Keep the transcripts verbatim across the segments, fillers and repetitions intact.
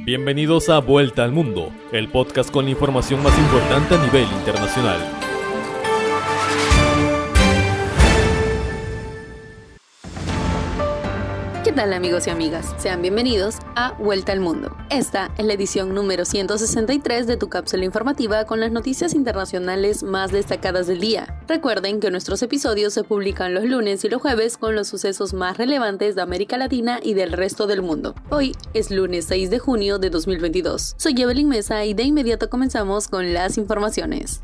Bienvenidos a Vuelta al Mundo, el podcast con la información más importante a nivel internacional. ¿Qué tal, amigos y amigas? Sean bienvenidos a Vuelta al Mundo. Esta es la edición número ciento sesenta y tres de tu cápsula informativa con las noticias internacionales más destacadas del día. Recuerden que nuestros episodios se publican los lunes y los jueves con los sucesos más relevantes de América Latina y del resto del mundo. Hoy es lunes seis de junio de dos mil veintidós. Soy Evelyn Mesa y de inmediato comenzamos con las informaciones.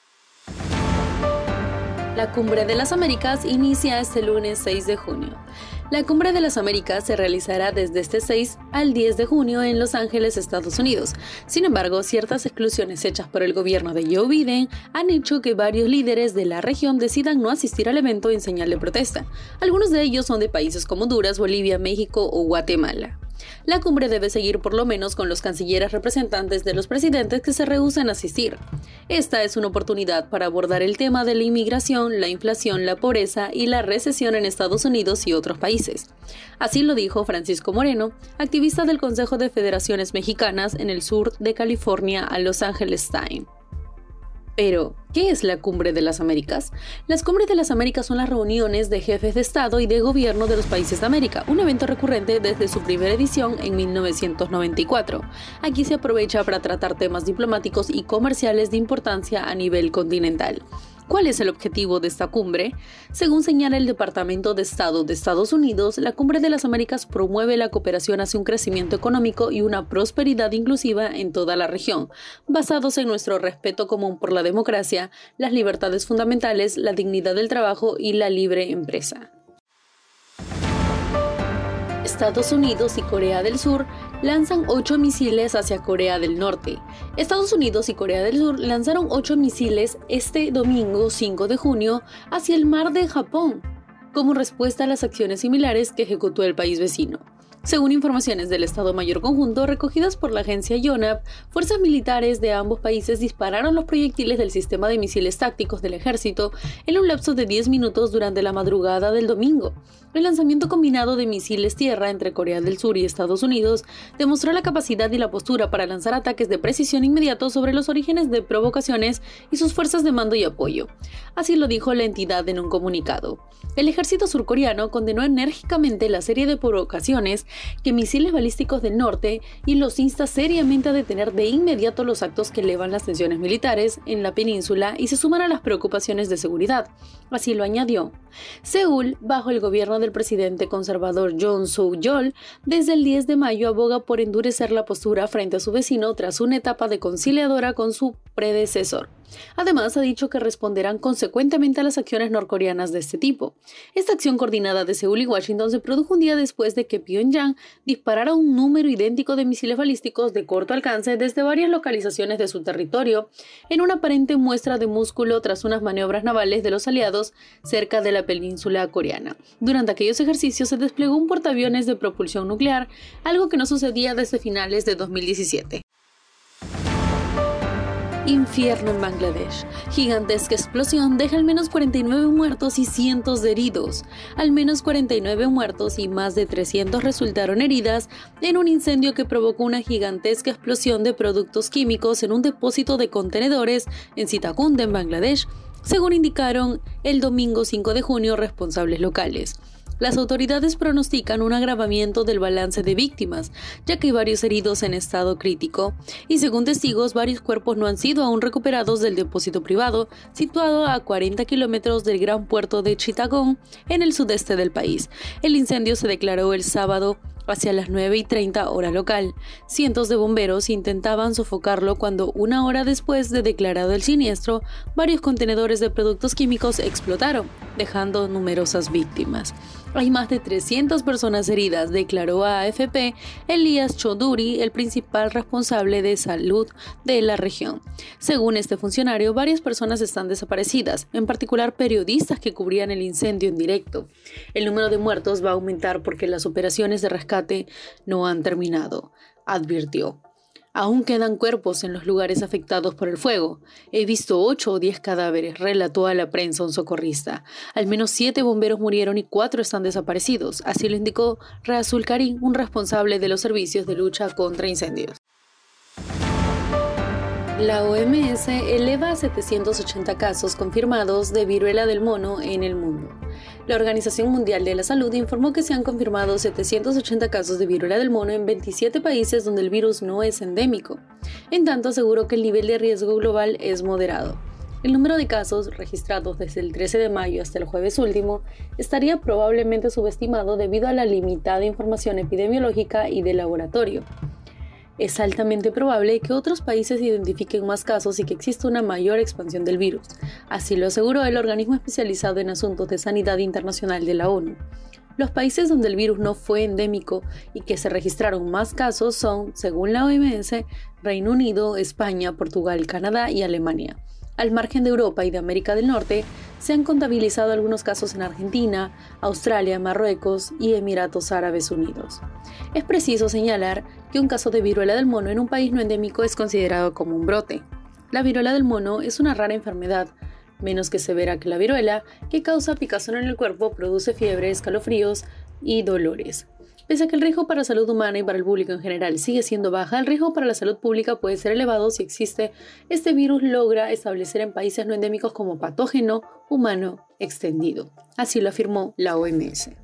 La Cumbre de las Américas inicia este lunes seis de junio. La Cumbre de las Américas se realizará desde este seis al diez de junio en Los Ángeles, Estados Unidos. Sin embargo, ciertas exclusiones hechas por el gobierno de Joe Biden han hecho que varios líderes de la región decidan no asistir al evento en señal de protesta. Algunos de ellos son de países como Honduras, Bolivia, México o Guatemala. La cumbre debe seguir por lo menos con los cancilleres representantes de los presidentes que se rehúsan a asistir. Esta es una oportunidad para abordar el tema de la inmigración, la inflación, la pobreza y la recesión en Estados Unidos y otros países. Así lo dijo Francisco Moreno, activista del Consejo de Federaciones Mexicanas en el sur de California, a Los Angeles Times. Pero, ¿qué es la Cumbre de las Américas? Las Cumbres de las Américas son las reuniones de jefes de Estado y de Gobierno de los países de América, un evento recurrente desde su primera edición en mil novecientos noventa y cuatro. Aquí se aprovecha para tratar temas diplomáticos y comerciales de importancia a nivel continental. ¿Cuál es el objetivo de esta cumbre? Según señala el Departamento de Estado de Estados Unidos, la Cumbre de las Américas promueve la cooperación hacia un crecimiento económico y una prosperidad inclusiva en toda la región, basados en nuestro respeto común por la democracia, las libertades fundamentales, la dignidad del trabajo y la libre empresa. Estados Unidos y Corea del Sur lanzan ocho misiles hacia Corea del Norte. Estados Unidos y Corea del Sur lanzaron ocho misiles este domingo cinco de junio hacia el mar de Japón, como respuesta a las acciones similares que ejecutó el país vecino. Según informaciones del Estado Mayor Conjunto recogidas por la agencia YONAP, fuerzas militares de ambos países dispararon los proyectiles del sistema de misiles tácticos del ejército en un lapso de diez minutos durante la madrugada del domingo. El lanzamiento combinado de misiles tierra entre Corea del Sur y Estados Unidos demostró la capacidad y la postura para lanzar ataques de precisión inmediatos sobre los orígenes de provocaciones y sus fuerzas de mando y apoyo. Así lo dijo la entidad en un comunicado. El ejército surcoreano condenó enérgicamente la serie de provocaciones que misiles balísticos del norte y los insta seriamente a detener de inmediato los actos que elevan las tensiones militares en la península y se suman a las preocupaciones de seguridad. Así lo añadió. Seúl, bajo el gobierno del presidente conservador Yoon Suk-yeol, desde el diez de mayo aboga por endurecer la postura frente a su vecino tras una etapa de conciliadora con su predecesor. Además, ha dicho que responderán consecuentemente a las acciones norcoreanas de este tipo. Esta acción coordinada de Seúl y Washington se produjo un día después de que Pyongyang disparara un número idéntico de misiles balísticos de corto alcance desde varias localizaciones de su territorio, en una aparente muestra de músculo tras unas maniobras navales de los aliados cerca de la península coreana. Durante aquellos ejercicios se desplegó un portaaviones de propulsión nuclear, algo que no sucedía desde finales de dos mil diecisiete. Infierno en Bangladesh. Gigantesca explosión deja al menos cuarenta y nueve muertos y cientos de heridos. Al menos cuarenta y nueve muertos y más de trescientos resultaron heridas en un incendio que provocó una gigantesca explosión de productos químicos en un depósito de contenedores en Sitakunta, en Bangladesh, según indicaron el domingo cinco de junio responsables locales. Las autoridades pronostican un agravamiento del balance de víctimas, ya que hay varios heridos en estado crítico, y según testigos, varios cuerpos no han sido aún recuperados del depósito privado, situado a cuarenta kilómetros del gran puerto de Chittagong, en el sudeste del país. El incendio se declaró el sábado hacia las nueve y treinta hora local. Cientos de bomberos intentaban sofocarlo cuando, una hora después de declarado el siniestro, varios contenedores de productos químicos explotaron, dejando numerosas víctimas. Hay más de trescientas personas heridas, declaró a A F P Elias Choudhury, el principal responsable de salud de la región. Según este funcionario, varias personas están desaparecidas, en particular periodistas que cubrían el incendio en directo. El número de muertos va a aumentar porque las operaciones de rescate no han terminado, advirtió. Aún quedan cuerpos en los lugares afectados por el fuego. He visto ocho o diez cadáveres, relató a la prensa un socorrista. Al menos siete bomberos murieron y cuatro están desaparecidos. Así lo indicó Rasul Karim, un responsable de los servicios de lucha contra incendios. La O M S eleva a setecientos ochenta casos confirmados de viruela del mono en el mundo. La Organización Mundial de la Salud informó que se han confirmado setecientos ochenta casos de viruela del mono en veintisiete países donde el virus no es endémico. En tanto, aseguró que el nivel de riesgo global es moderado. El número de casos registrados desde el trece de mayo hasta el jueves último estaría probablemente subestimado debido a la limitada información epidemiológica y de laboratorio. Es altamente probable que otros países identifiquen más casos y que exista una mayor expansión del virus. Así lo aseguró el organismo especializado en asuntos de sanidad internacional de la ONU. Los países donde el virus no fue endémico y que se registraron más casos son, según la O M S, Reino Unido, España, Portugal, Canadá y Alemania. Al margen de Europa y de América del Norte, se han contabilizado algunos casos en Argentina, Australia, Marruecos y Emiratos Árabes Unidos. Es preciso señalar que un caso de viruela del mono en un país no endémico es considerado como un brote. La viruela del mono es una rara enfermedad, menos que severa que la viruela, que causa picazón en el cuerpo, produce fiebre, escalofríos y dolores. Pese a que el riesgo para la salud humana y para el público en general sigue siendo baja, el riesgo para la salud pública puede ser elevado si existe este virus logra establecer en países no endémicos como patógeno humano extendido. Así lo afirmó la O M S.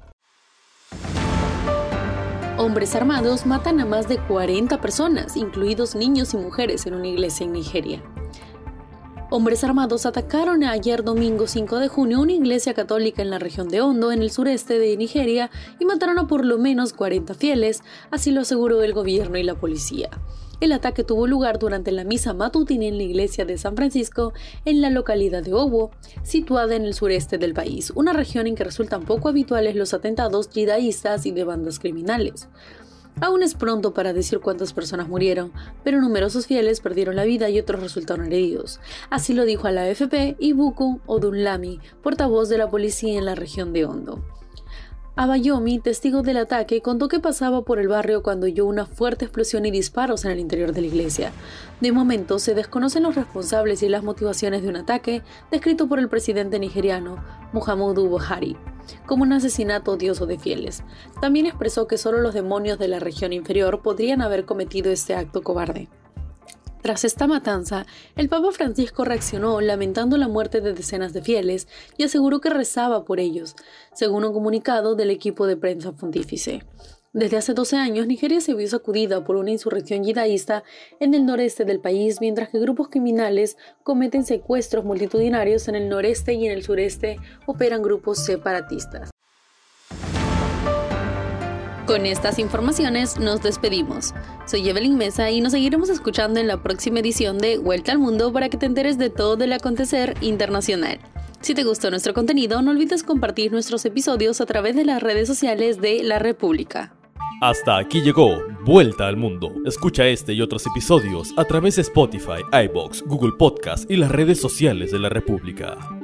Hombres armados matan a más de cuarenta personas, incluidos niños y mujeres, en una iglesia en Nigeria. Hombres armados atacaron ayer domingo cinco de junio una iglesia católica en la región de Ondo, en el sureste de Nigeria, y mataron a por lo menos cuarenta fieles, así lo aseguró el gobierno y la policía. El ataque tuvo lugar durante la misa matutina en la iglesia de San Francisco, en la localidad de Owo, situada en el sureste del país, una región en que resultan poco habituales los atentados yidaístas y de bandas criminales. Aún es pronto para decir cuántas personas murieron, pero numerosos fieles perdieron la vida y otros resultaron heridos. Así lo dijo a la A F P Ibuku Odunlami, portavoz de la policía en la región de Ondo. Abayomi, testigo del ataque, contó que pasaba por el barrio cuando oyó una fuerte explosión y disparos en el interior de la iglesia. De momento, se desconocen los responsables y las motivaciones de un ataque descrito por el presidente nigeriano, Muhammadu Buhari, como un asesinato odioso de fieles. También expresó que solo los demonios de la región inferior podrían haber cometido este acto cobarde. Tras esta matanza, el Papa Francisco reaccionó lamentando la muerte de decenas de fieles y aseguró que rezaba por ellos, según un comunicado del equipo de prensa pontífice. Desde hace doce años, Nigeria se vio sacudida por una insurrección yidaísta en el noreste del país, mientras que grupos criminales cometen secuestros multitudinarios en el noreste y en el sureste operan grupos separatistas. Con estas informaciones nos despedimos. Soy Evelyn Mesa y nos seguiremos escuchando en la próxima edición de Vuelta al Mundo para que te enteres de todo el acontecer internacional. Si te gustó nuestro contenido, no olvides compartir nuestros episodios a través de las redes sociales de La República. Hasta aquí llegó Vuelta al Mundo. Escucha este y otros episodios a través de Spotify, iVoox, Google Podcast y las redes sociales de La República.